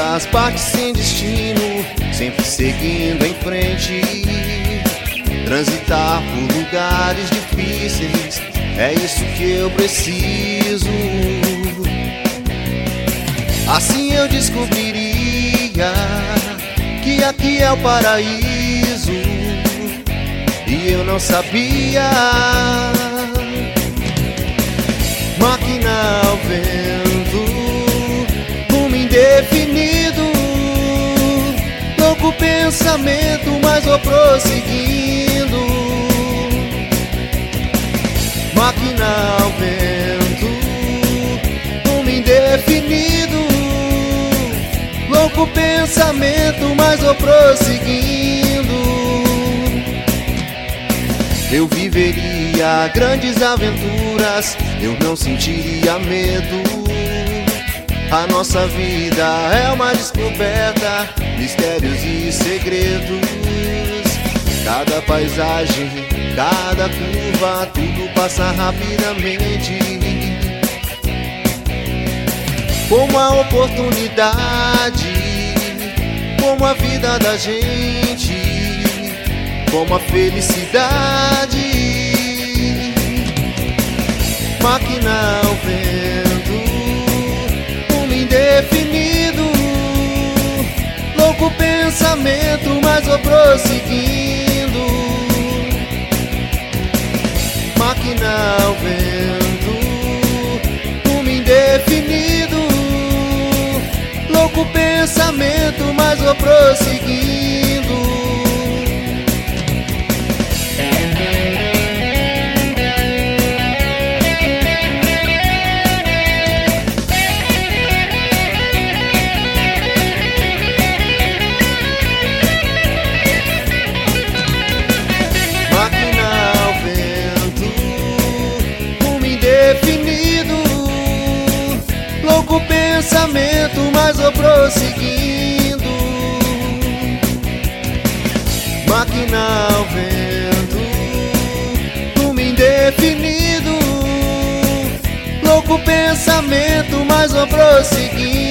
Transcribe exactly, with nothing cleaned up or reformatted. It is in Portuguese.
vidas parte sem destino, sempre seguindo em frente. Transitar por lugares difíceis, é isso que eu preciso. Assim eu descobriria que aqui é o paraíso, e eu não sabia. Máquina ao vento, rumo indefinido, louco pensamento, mas vou prosseguindo. Máquina ao vento, rumo indefinido, louco pensamento, mas vou prosseguindo. Eu viveria grandes aventuras, eu não sentiria medo. A nossa vida é uma descoberta, mistérios e segredos. Cada paisagem, cada curva, tudo passa rapidamente. Como a oportunidade, como a vida da gente, como a felicidade. Máquina ao vento, rumo indefinido, louco pensamento, mas vou prosseguindo. Máquina ao vento, rumo indefinido, louco pensamento, mas vou prosseguindo. Louco pensamento, mas vou prosseguindo. Máquina ao vento, rumo indefinido, louco pensamento, mas vou prosseguindo.